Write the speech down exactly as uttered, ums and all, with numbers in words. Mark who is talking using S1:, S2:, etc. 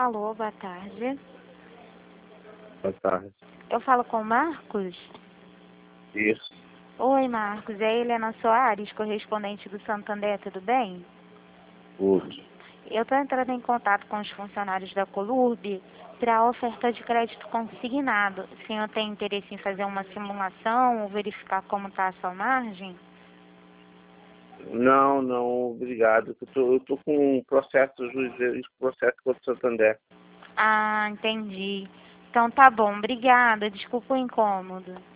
S1: Alô, boa tarde.
S2: Boa tarde.
S1: Eu falo com o Marcos?
S2: Isso.
S1: Oi, Marcos. É a Helena Soares, correspondente do Santander, tudo bem?
S2: Tudo.
S1: Eu estou entrando em contato com os funcionários da Colurb para a oferta de crédito consignado. O senhor tem interesse em fazer uma simulação ou verificar como está a sua margem?
S2: Não, não, obrigado. Eu tô, eu tô com um processo juiz, processo contra o Santander.
S1: Ah, entendi. Então tá bom, obrigada. Desculpa o incômodo.